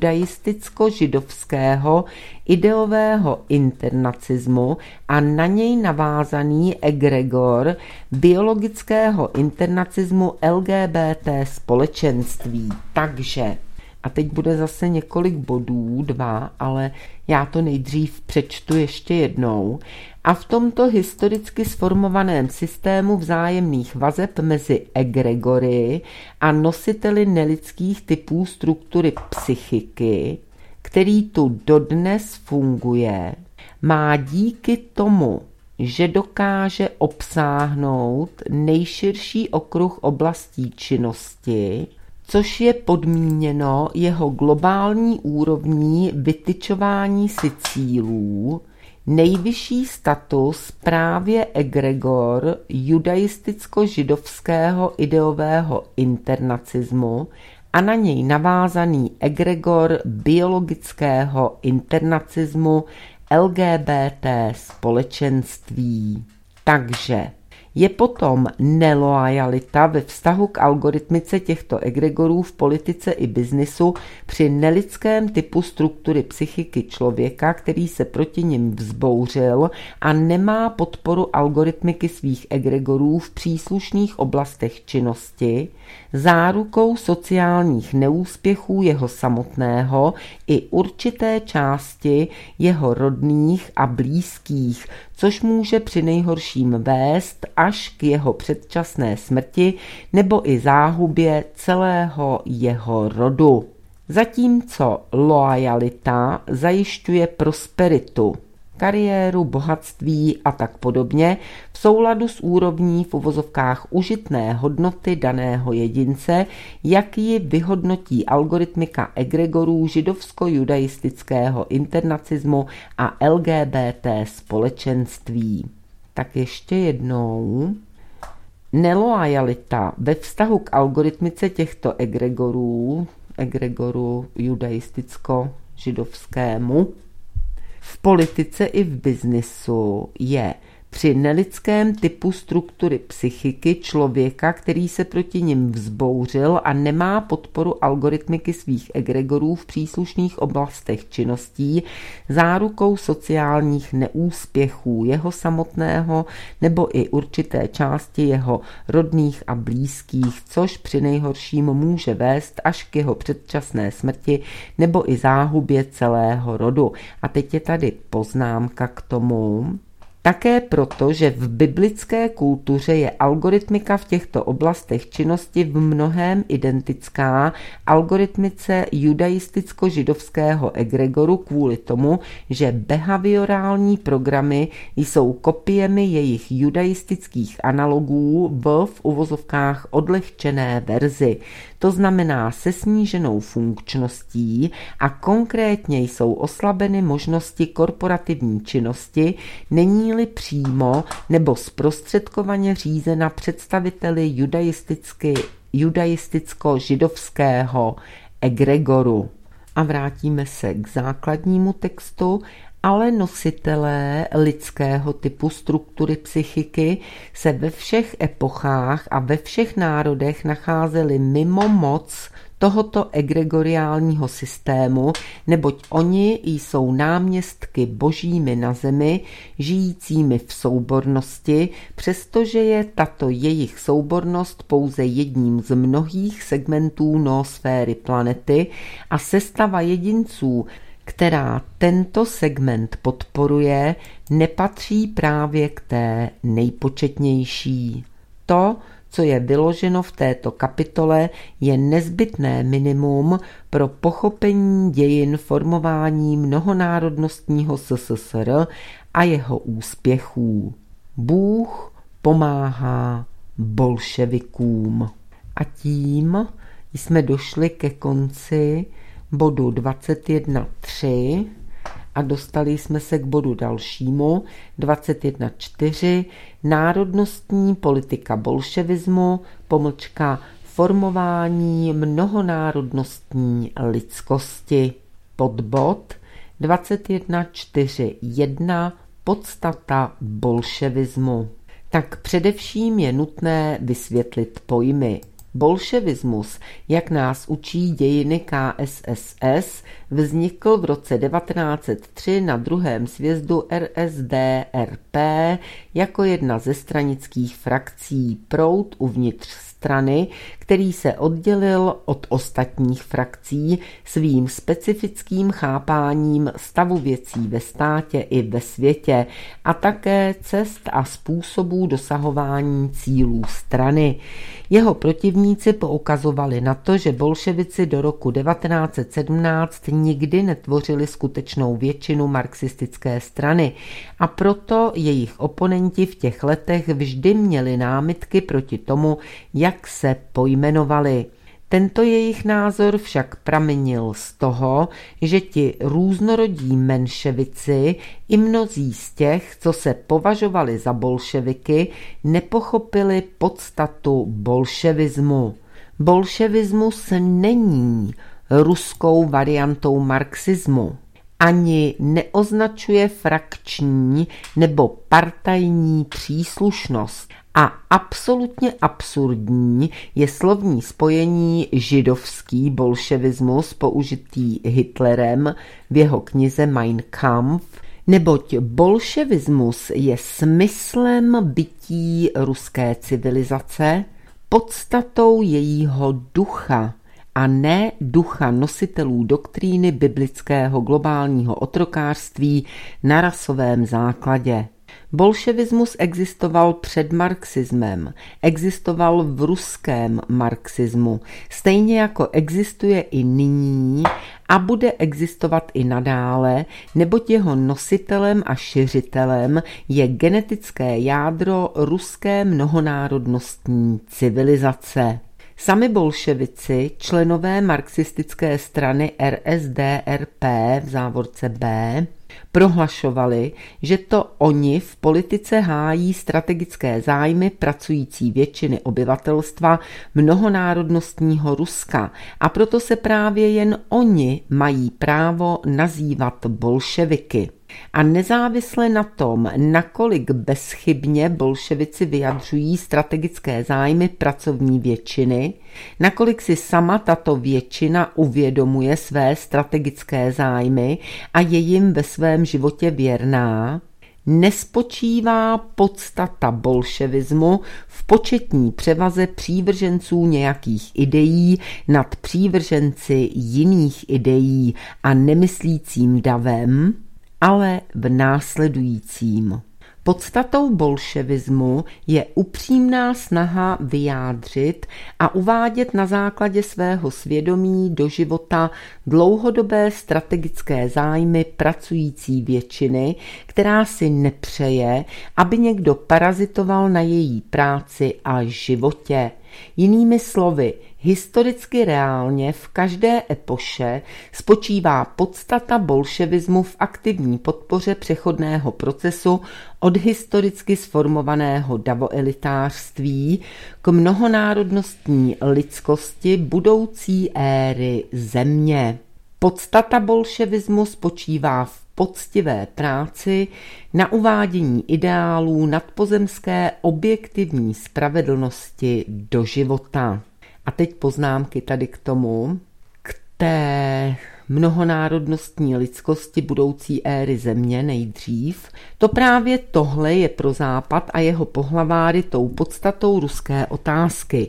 judaisticko-židovského ideového internacismu a na něj navázaný egregor biologického internacismu L G B T společenství. Takže, a teď bude zase několik bodů, dva, ale já to nejdřív přečtu ještě jednou. A v tomto historicky sformovaném systému vzájemných vazeb mezi egregory a nositeli nelidských typů struktury psychiky, který tu dodnes funguje, má díky tomu, že dokáže obsáhnout nejširší okruh oblastí činnosti, což je podmíněno jeho globální úrovní vytyčování si cílů, nejvyšší status právě egregor judaisticko-židovského ideového internacismu a na něj navázaný egregor biologického internacismu L G B T společenství. Takže je potom neloajalita ve vztahu k algoritmice těchto egregorů v politice i biznisu při nelidském typu struktury psychiky člověka, který se proti nim vzbouřil a nemá podporu algoritmiky svých egregorů v příslušných oblastech činnosti, zárukou sociálních neúspěchů jeho samotného i určité části jeho rodných a blízkých, což může při nejhorším vést až k jeho předčasné smrti nebo i záhubě celého jeho rodu. Zatímco loajalita zajišťuje prosperitu, kariéru, bohatství a tak podobně v souladu s úrovní v uvozovkách užitné hodnoty daného jedince, jak ji vyhodnotí algoritmika egregorů židovsko-judaistického internacismu a L G B T společenství. Tak ještě jednou. Neloajalita ve vztahu k algoritmice těchto egregorů, egregoru judaisticko-židovskému, v politice i v biznisu je při nelidském typu struktury psychiky člověka, který se proti nim vzbouřil a nemá podporu algoritmiky svých egregorů v příslušných oblastech činností, zárukou sociálních neúspěchů jeho samotného nebo i určité části jeho rodných a blízkých, což při nejhorším může vést až k jeho předčasné smrti nebo i záhubě celého rodu. A teď je tady poznámka k tomu. Také proto, že v biblické kultuře je algoritmika v těchto oblastech činnosti v mnohém identická algoritmice judaisticko-židovského egregoru kvůli tomu, že behaviorální programy jsou kopiemi jejich judaistických analogů v v uvozovkách odlehčené verzi. To znamená se sníženou funkčností a konkrétně jsou oslabeny možnosti korporativní činnosti, není-li přímo nebo zprostředkovaně řízena představiteli judaisticky, judaisticko-židovského egregoru. A vrátíme se k základnímu textu. Ale nositelé lidského typu struktury psychiky se ve všech epochách a ve všech národech nacházeli mimo moc tohoto egregoriálního systému, neboť oni jsou náměstky božími na zemi, žijícími v soubornosti, přestože je tato jejich soubornost pouze jedním z mnohých segmentů noosféry planety a sestava jedinců, která tento segment podporuje, nepatří právě k té nejpočetnější. To, co je vyloženo v této kapitole, je nezbytné minimum pro pochopení dějin formování mnohonárodnostního S S S R a jeho úspěchů. Bůh pomáhá bolševikům. A tím jsme došli ke konci bodu dvacet jedna tři a dostali jsme se k bodu dalšímu, dvacet jedna čtyři, národnostní politika bolševismu, pomlčka formování mnohonárodnostní lidskosti, podbod dvacet jedna čtyři jedna, podstata bolševismu. Tak především je nutné vysvětlit pojmy. Bolševismus, jak nás učí dějiny K S S S, vznikl v roce devatenáct set tři na druhém sjezdu R S D R P jako jedna ze stranických frakcí, proud uvnitř strany, který se oddělil od ostatních frakcí svým specifickým chápáním stavu věcí ve státě i ve světě a také cest a způsobů dosahování cílů strany. Jeho protivníci poukazovali na to, že bolševici do roku devatenáct set sedmnáct nikdy netvořili skutečnou většinu marxistické strany a proto jejich oponenti v těch letech vždy měli námitky proti tomu, jak se pojmenovali. Tento jejich názor však pramenil z toho, že ti různorodí menševici i mnozí z těch, co se považovali za bolševiky, nepochopili podstatu bolševismu. Bolševismus není ruskou variantou marxismu, ani neoznačuje frakční nebo partajní příslušnost a absolutně absurdní je slovní spojení židovský bolševismus použitý Hitlerem v jeho knize Mein Kampf, neboť bolševismus je smyslem bytí ruské civilizace, podstatou jejího ducha, a ne ducha nositelů doktríny biblického globálního otrokářství na rasovém základě. Bolševismus existoval před marxismem, existoval v ruském marxismu, stejně jako existuje i nyní a bude existovat i nadále, neboť jeho nositelem a šiřitelem je genetické jádro ruské mnohonárodnostní civilizace. Sami bolševici, členové marxistické strany R S D R P v závorce B, prohlašovali, že to oni v politice hájí strategické zájmy pracující většiny obyvatelstva mnohonárodnostního Ruska a proto se právě jen oni mají právo nazývat bolševiky. A nezávisle na tom, nakolik bezchybně bolševici vyjadřují strategické zájmy pracovní většiny, nakolik si sama tato většina uvědomuje své strategické zájmy a je jim ve svém životě věrná, nespočívá podstata bolševismu v početní převaze přívrženců nějakých ideí nad přívrženci jiných ideí a nemyslícím davem, ale v následujícím. Podstatou bolševismu je upřímná snaha vyjádřit a uvádět na základě svého svědomí do života dlouhodobé strategické zájmy pracující většiny, která si nepřeje, aby někdo parazitoval na její práci a životě. Jinými slovy, historicky reálně v každé epoše spočívá podstata bolševismu v aktivní podpoře přechodného procesu od historicky sformovaného davoelitářství k mnohonárodnostní lidskosti budoucí éry země. Podstata bolševismu spočívá v poctivé práci na uvádění ideálů nadpozemské objektivní spravedlnosti do života. A teď poznámky tady k tomu, k té mnohonárodnostní lidskosti budoucí éry země nejdřív. To právě tohle je pro Západ a jeho pohlaváry tou podstatou ruské otázky.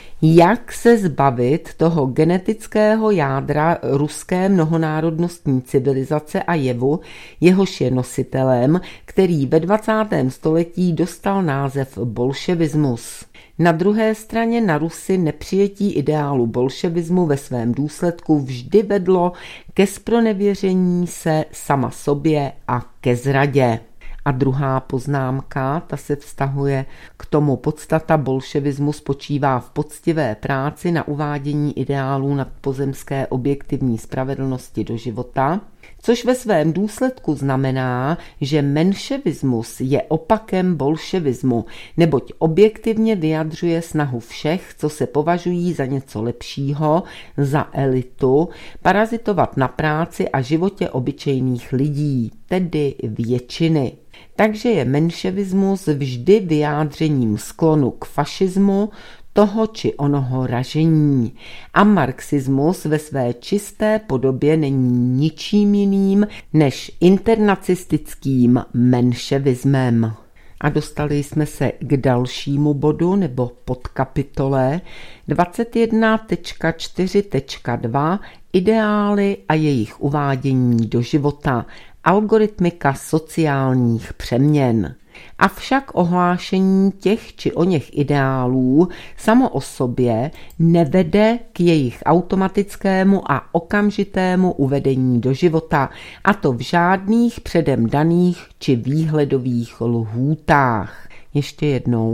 Jak se zbavit toho genetického jádra ruské mnohonárodnostní civilizace a jevu, jehož je nositelem, který ve dvacátém století dostal název bolševismus. Na druhé straně na Rusy nepřijetí ideálu bolševismu ve svém důsledku vždy vedlo ke zpronevěření se sama sobě a ke zradě. A druhá poznámka, ta se vztahuje k tomu, podstata bolševismu spočívá v poctivé práci na uvádění ideálů nadpozemské objektivní spravedlnosti do života, což ve svém důsledku znamená, že menševismus je opakem bolševismu, neboť objektivně vyjadřuje snahu všech, co se považují za něco lepšího, za elitu, parazitovat na práci a životě obyčejných lidí, tedy většiny. Takže je menševismus vždy vyjádřením sklonu k fašismu, toho či onoho ražení. A marxismus ve své čisté podobě není ničím jiným než internacistickým menševismem. A dostali jsme se k dalšímu bodu nebo podkapitole dvacet jedna tečka čtyři tečka dva Ideály a jejich uvádění do života. Algoritmika sociálních přeměn. Avšak ohlášení těch či oněch ideálů samo o sobě nevede k jejich automatickému a okamžitému uvedení do života, a to v žádných předem daných či výhledových lhůtách. Ještě jednou.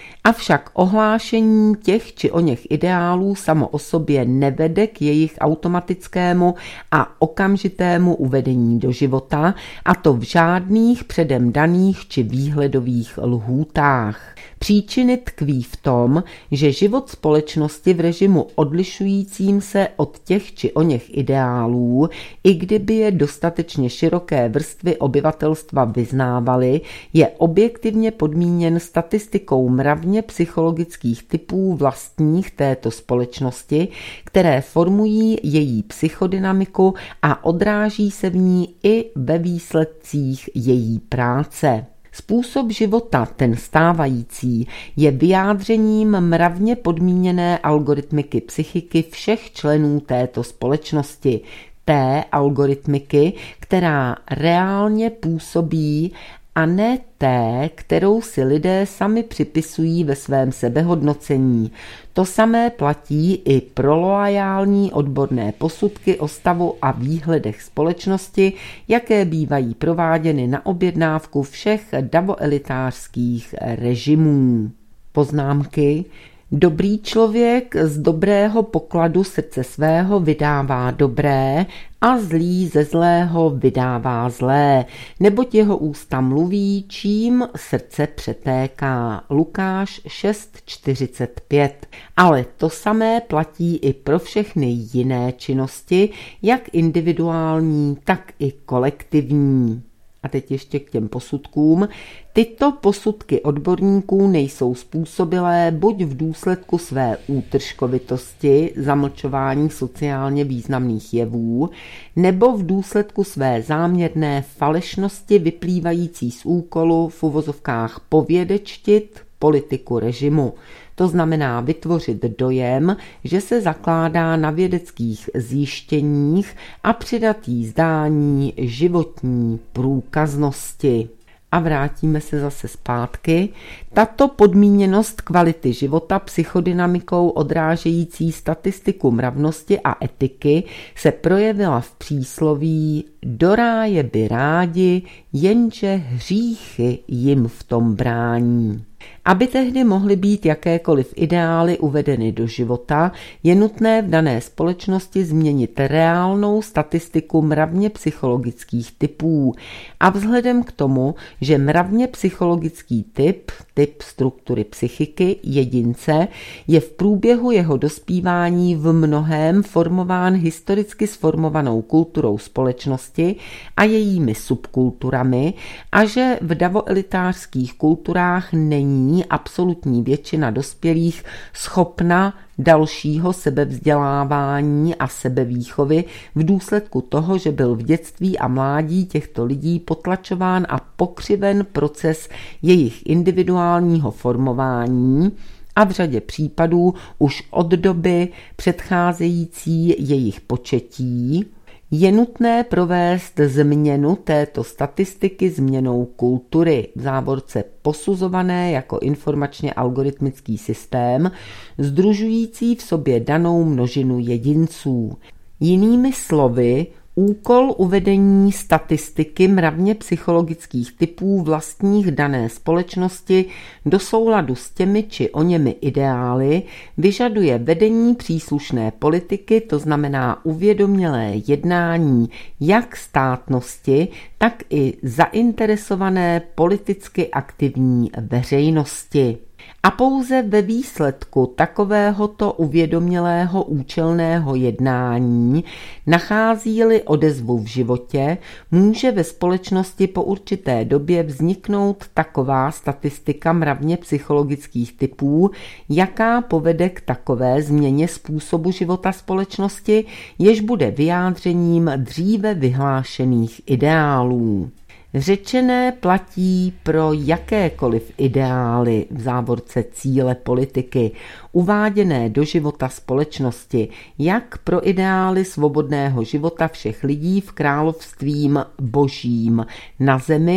Avšak ohlášení těch či oněch ideálů samo o sobě nevede k jejich automatickému a okamžitému uvedení do života, a to v žádných předem daných či výhledových lhůtách. Příčiny tkví v tom, že život společnosti v režimu odlišujícím se od těch či oněch ideálů, i kdyby je dostatečně široké vrstvy obyvatelstva vyznávaly, je objektivně podmíněn statistikou mravně psychologických typů vlastních této společnosti, které formují její psychodynamiku a odráží se v ní i ve výsledcích její práce. Způsob života, ten stávající, je vyjádřením mravně podmíněné algoritmiky psychiky všech členů této společnosti, té algoritmiky, která reálně působí, a ne té, kterou si lidé sami připisují ve svém sebehodnocení. To samé platí i pro loajální odborné posudky o stavu a výhledech společnosti, jaké bývají prováděny na objednávku všech davoelitářských režimů. Poznámky. Dobrý člověk z dobrého pokladu srdce svého vydává dobré a zlý ze zlého vydává zlé, neboť jeho ústa mluví, čím srdce přetéká. Lukáš šest čtyřicet pět. Ale to samé platí i pro všechny jiné činnosti, jak individuální, tak i kolektivní. A teď ještě k těm posudkům. Tyto posudky odborníků nejsou způsobilé buď v důsledku své útržkovitosti, zamlčování sociálně významných jevů, nebo v důsledku své záměrné falešnosti vyplývající z úkolu v uvozovkách povědečtit politiku režimu. To znamená vytvořit dojem, že se zakládá na vědeckých zjištěních a přidat jí zdání životní průkaznosti. A vrátíme se zase zpátky. Tato podmíněnost kvality života psychodynamikou odrážející statistiku mravnosti a etiky se projevila v přísloví do ráje by rádi, jenže hříchy jim v tom brání. Aby tehdy mohly být jakékoliv ideály uvedeny do života, je nutné v dané společnosti změnit reálnou statistiku mravně psychologických typů. A vzhledem k tomu, že mravně psychologický typ, typ struktury psychiky jedince, je v průběhu jeho dospívání v mnohém formován historicky sformovanou kulturou společnosti a jejími subkulturami, a že v davoelitářských kulturách není absolutní většina dospělých schopna dalšího sebevzdělávání a sebevýchovy v důsledku toho, že byl v dětství a mládí těchto lidí potlačován a pokřiven proces jejich individuálního formování, a v řadě případů už od doby předcházející jejich početí, je nutné provést změnu této statistiky změnou kultury, v závorce posuzované jako informačně algoritmický systém, sdružující v sobě danou množinu jedinců. Jinými slovy, úkol uvedení statistiky mravně psychologických typů vlastních dané společnosti do souladu s těmi či oněmi ideály vyžaduje vedení příslušné politiky, to znamená uvědomělé jednání jak státnosti, tak i zainteresované politicky aktivní veřejnosti. A pouze ve výsledku takovéhoto uvědomělého účelného jednání, nachází-li odezvu v životě, může ve společnosti po určité době vzniknout taková statistika mravně psychologických typů, jaká povede k takové změně způsobu života společnosti, jež bude vyjádřením dříve vyhlášených ideálů. Řečené platí pro jakékoliv ideály, v závorce cíle politiky, uváděné do života společnosti, jak pro ideály svobodného života všech lidí v královstvím božím na zemi,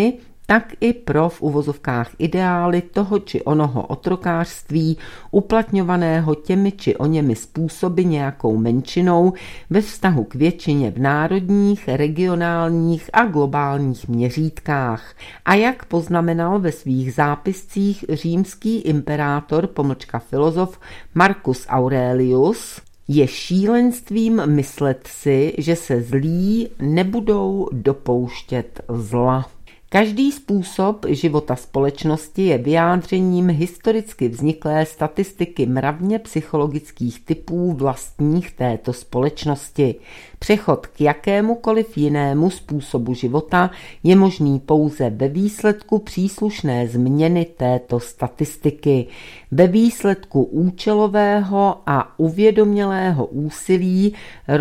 tak i pro v uvozovkách ideály toho či onoho otrokářství, uplatňovaného těmi či oněmi způsoby nějakou menšinou ve vztahu k většině v národních, regionálních a globálních měřítkách. A jak poznamenal ve svých zápiscích římský imperátor pomlčka filozof Marcus Aurelius, je šílenstvím myslet si, že se zlí nebudou dopouštět zla. Každý způsob života společnosti je vyjádřením historicky vzniklé statistiky mravně psychologických typů vlastních této společnosti. Přechod k jakémukoliv jinému způsobu života je možný pouze ve výsledku příslušné změny této statistiky, ve výsledku účelového a uvědomělého úsilí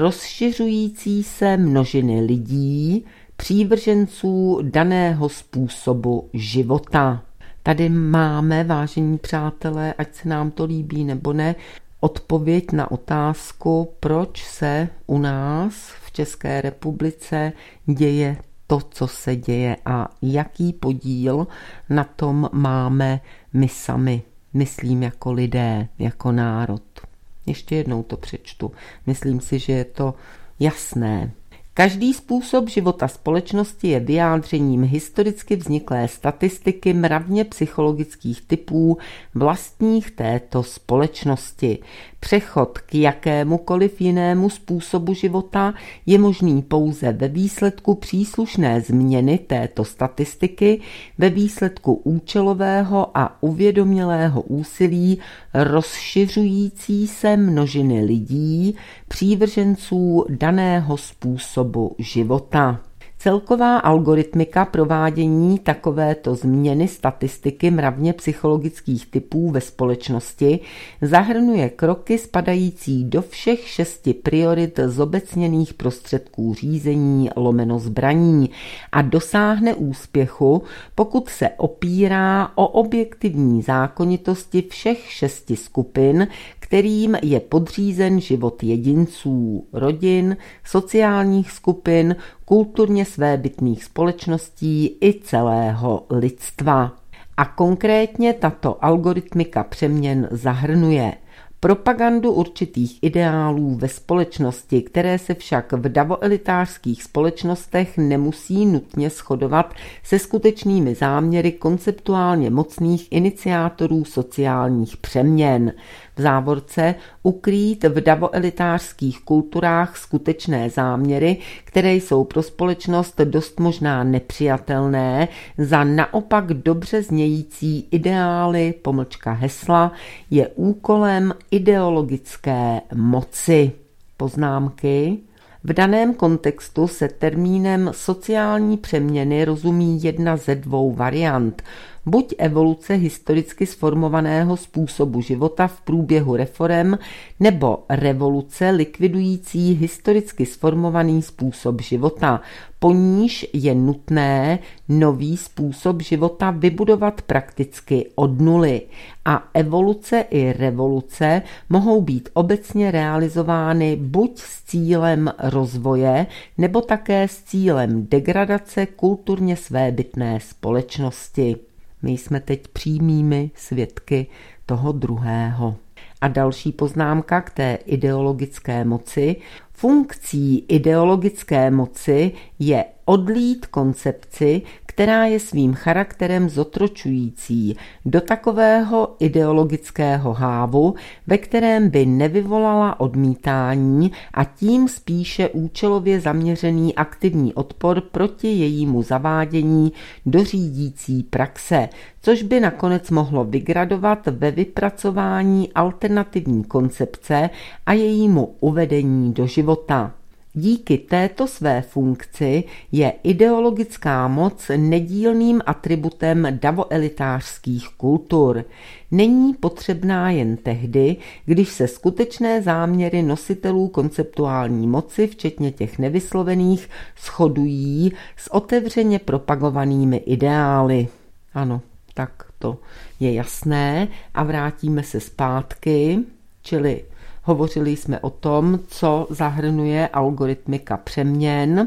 rozšiřující se množiny lidí, přívrženců daného způsobu života. Tady máme, vážení přátelé, ať se nám to líbí nebo ne, odpověď na otázku, proč se u nás v České republice děje to, co se děje a jaký podíl na tom máme my sami, myslím jako lidé, jako národ. Ještě jednou to přečtu. Myslím si, že je to jasné. Každý způsob života společnosti je vyjádřením historicky vzniklé statistiky mravně psychologických typů vlastních této společnosti. Přechod k jakémukoliv jinému způsobu života je možný pouze ve výsledku příslušné změny této statistiky, ve výsledku účelového a uvědomělého úsilí rozšiřující se množiny lidí, přívrženců daného způsobu života. Celková algoritmika provádění takovéto změny statistiky mravně psychologických typů ve společnosti zahrnuje kroky spadající do všech šesti priorit zobecněných prostředků řízení lomeno zbraní a dosáhne úspěchu, pokud se opírá o objektivní zákonitosti všech šesti skupin, kterým je podřízen život jedinců, rodin, sociálních skupin, kulturně svébytných společností i celého lidstva. A konkrétně tato algoritmika přeměn zahrnuje propagandu určitých ideálů ve společnosti, které se však v davoelitářských společnostech nemusí nutně shodovat se skutečnými záměry konceptuálně mocných iniciátorů sociálních přeměn. V závorce ukrýt v davoelitářských kulturách skutečné záměry, které jsou pro společnost dost možná nepřijatelné, za naopak dobře znějící ideály, pomlčka hesla, je úkolem ideologické moci. Poznámky. V daném kontextu se termínem sociální přeměny rozumí jedna ze dvou variant. Buď evoluce historicky sformovaného způsobu života v průběhu reforem, nebo revoluce likvidující historicky sformovaný způsob života, po níž je nutné nový způsob života vybudovat prakticky od nuly. A evoluce i revoluce mohou být obecně realizovány buď s cílem rozvoje, nebo také s cílem degradace kulturně svébytné společnosti. My jsme teď přímými svědky toho druhého. A další poznámka k té ideologické moci. Funkcí ideologické moci je odlít koncepci, která je svým charakterem zotročující, do takového ideologického hávu, ve kterém by nevyvolala odmítání a tím spíše účelově zaměřený aktivní odpor proti jejímu zavádění do řídící praxe, což by nakonec mohlo vygradovat ve vypracování alternativní koncepce a jejímu uvedení do života. Díky této své funkci je ideologická moc nedílným atributem davoelitářských kultur. Není potřebná jen tehdy, když se skutečné záměry nositelů konceptuální moci, včetně těch nevyslovených, shodují s otevřeně propagovanými ideály. Ano, tak to je jasné a vrátíme se zpátky, čili hovořili jsme o tom, co zahrnuje algoritmika přeměn.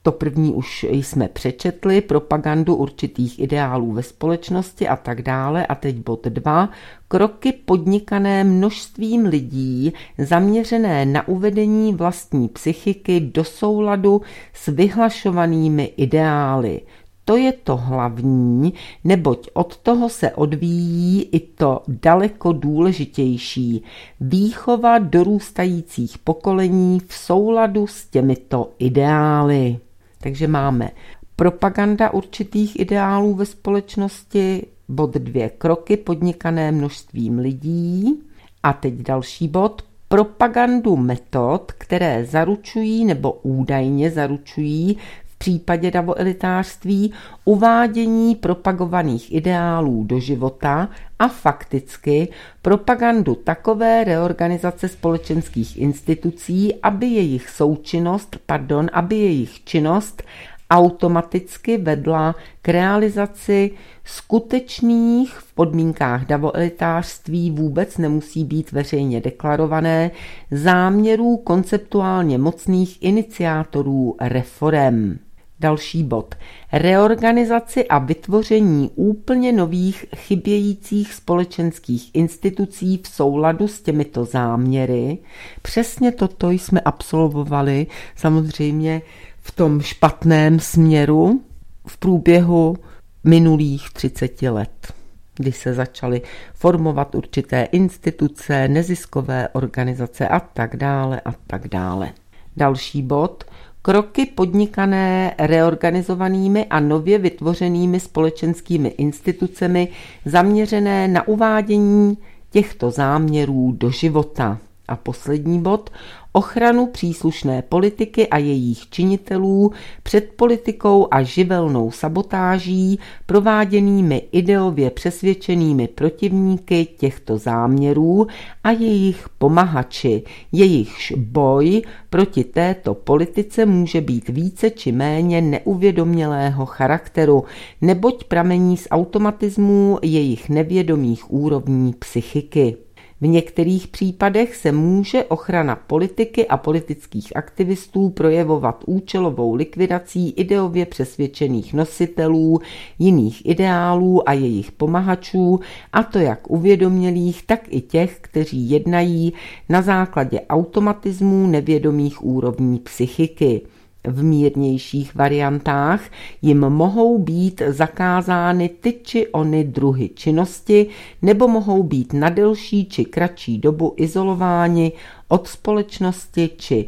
To první už jsme přečetli, propagandu určitých ideálů ve společnosti a tak dále. A teď bod dva. Kroky podnikané množstvím lidí zaměřené na uvedení vlastní psychiky do souladu s vyhlašovanými ideály. To je to hlavní, neboť od toho se odvíjí i to daleko důležitější. Výchova dorůstajících pokolení v souladu s těmito ideály. Takže máme propaganda určitých ideálů ve společnosti, bod dvě, kroky podnikané množstvím lidí a teď další bod, propagandu metod, které zaručují nebo údajně zaručují v případě davoelitářství uvádění propagovaných ideálů do života a fakticky propagandu takové reorganizace společenských institucí, aby jejich součinnost, pardon, aby jejich činnost automaticky vedla k realizaci skutečných v podmínkách davoelitářství vůbec nemusí být veřejně deklarované záměrů konceptuálně mocných iniciátorů reforem. Další bod. Reorganizaci a vytvoření úplně nových chybějících společenských institucí v souladu s těmito záměry. Přesně toto jsme absolvovali samozřejmě v tom špatném směru v průběhu minulých třiceti let, kdy se začaly formovat určité instituce, neziskové organizace a tak dále a tak dále. Další bod. Kroky podnikané reorganizovanými a nově vytvořenými společenskými institucemi zaměřené na uvádění těchto záměrů do života. A poslední bod. Ochranu příslušné politiky a jejich činitelů před politikou a živelnou sabotáží prováděnými ideově přesvědčenými protivníky těchto záměrů a jejich pomahači. Jejichž boj proti této politice může být více či méně neuvědomělého charakteru, neboť pramení z automatismů jejich nevědomých úrovní psychiky. V některých případech se může ochrana politiky a politických aktivistů projevovat účelovou likvidací ideově přesvědčených nositelů jiných ideálů a jejich pomahačů, a to jak uvědomělých, tak i těch, kteří jednají na základě automatismů nevědomých úrovní psychiky. V mírnějších variantách jim mohou být zakázány ty či ony druhy činnosti nebo mohou být na delší či kratší dobu izolováni od společnosti či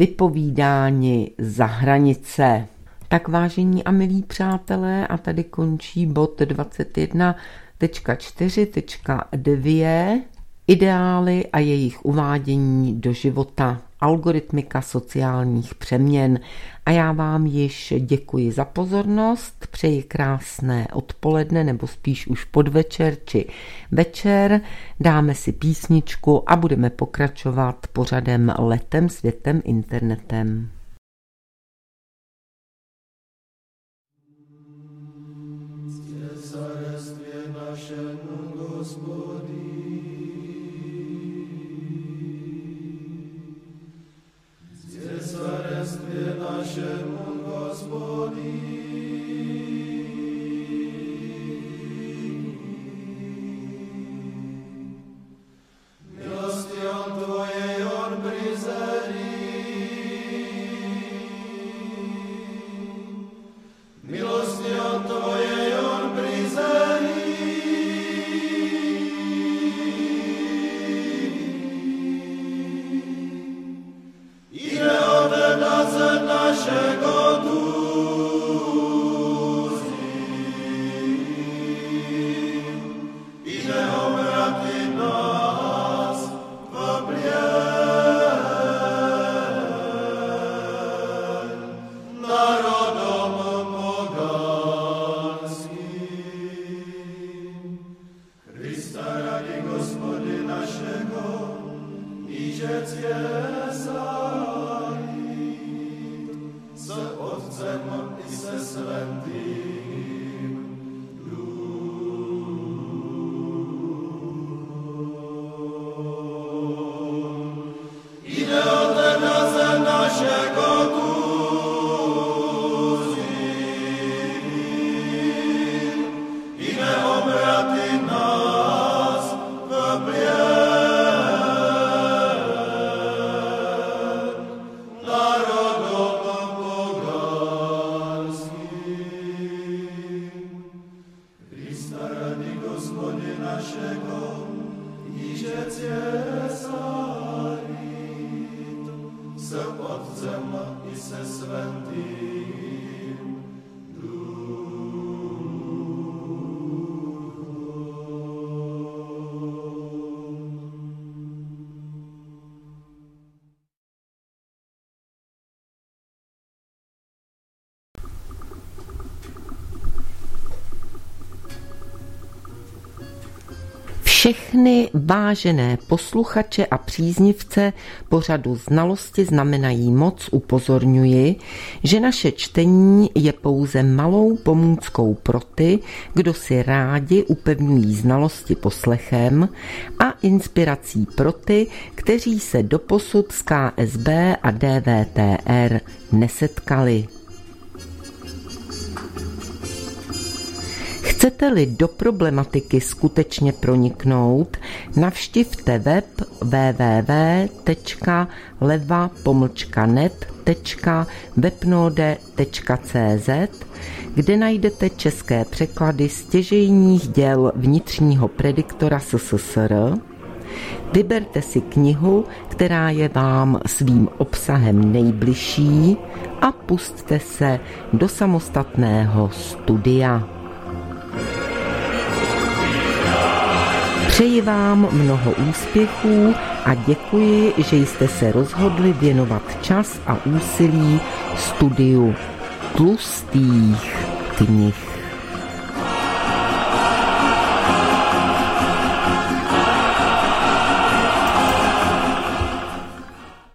vypovídáni za hranice. Tak vážení a milí přátelé, a tady končí bod dvacet jedna tečka čtyři tečka dva ideály a jejich uvádění do života. Algoritmika sociálních přeměn. A já vám již děkuji za pozornost, přeji krásné odpoledne nebo spíš už podvečer či večer, dáme si písničku a budeme pokračovat pořadem Letem světem internetem. Ide od nás našego tu. naszego, iże Cesarit, se Otcem i se Svätým Všechny vážené posluchače a příznivce pořadu Znalosti znamenají moc upozorňuji, že naše čtení je pouze malou pomůckou pro ty, kdo si rádi upevňují znalosti poslechem a inspirací pro ty, kteří se doposud s K S B a D V T R nesetkali. Chcete-li do problematiky skutečně proniknout, navštivte web w w w tečka leva pomlčka net tečka webnode tečka c z, kde najdete české překlady stěžejních děl vnitřního prediktora S S S R. Vyberte si knihu, která je vám svým obsahem nejbližší a pusťte se do samostatného studia. Přeji vám mnoho úspěchů a děkuji, že jste se rozhodli věnovat čas a úsilí studiu tlustých knih.